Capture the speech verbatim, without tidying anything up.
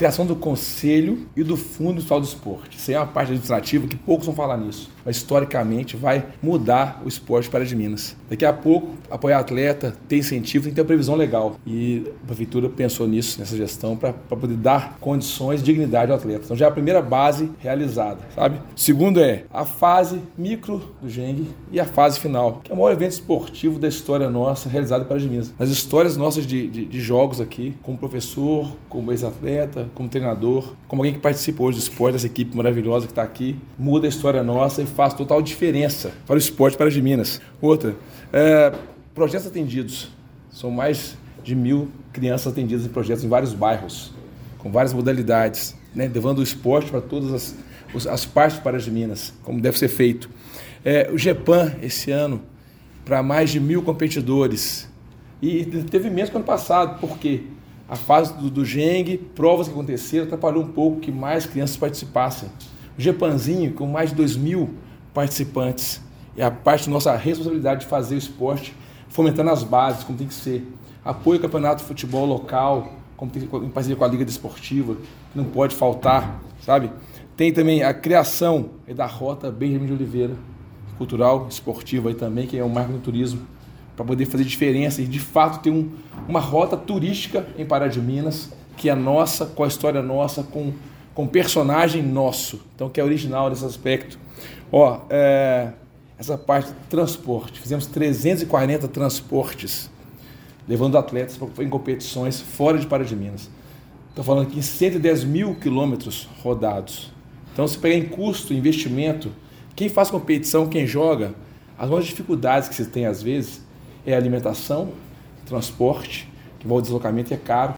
criação do Conselho e do Fundo Estadual do Esporte. Isso aí é uma parte administrativa que poucos vão falar nisso, mas historicamente vai mudar o esporte para de Minas. Daqui a pouco, apoiar atleta, ter incentivo, tem que ter uma previsão legal. E a Prefeitura pensou nisso, nessa gestão, para poder dar condições de dignidade ao atleta. Então já é a primeira base realizada, sabe? Segundo é a fase micro do Geng e a fase final, que é o maior evento esportivo da história nossa, realizado para de Minas. As histórias nossas de, de, de jogos aqui, como professor, como ex-atleta, como treinador, como alguém que participa hoje do esporte, dessa equipe maravilhosa que está aqui, muda a história nossa e faz total diferença para o esporte para de Minas. Outra, é, projetos atendidos. São mais de mil crianças atendidas em projetos em vários bairros, com várias modalidades, né, levando o esporte para todas as, as partes para de Minas, como deve ser feito. É, o GEPAN, esse ano, para mais de mil competidores. E teve menos que ano passado, porque a fase do, do Geng, provas que aconteceram, atrapalhou um pouco que mais crianças participassem. O GEPANzinho, com mais de dois mil participantes, é a parte da nossa responsabilidade de fazer o esporte, fomentando as bases, como tem que ser. Apoio ao campeonato de futebol local, como tem, em parceria com a Liga Desportiva, que não pode faltar, sabe? Tem também a criação da Rota Benjamin de Oliveira, cultural, esportiva aí também, que é um marco no turismo, para poder fazer diferença e de fato ter um, uma rota turística em Pará de Minas, que é nossa, com a história nossa, com, com personagem nosso, então que é original nesse aspecto. Ó, é, essa parte de transporte, fizemos trezentos e quarenta transportes, levando atletas em competições fora de Pará de Minas. Estou falando aqui em cento e dez mil quilômetros rodados. Então, se pegar em custo, investimento, quem faz competição, quem joga, as maiores dificuldades que se tem às vezes é a alimentação, transporte, que envolve deslocamento e é caro,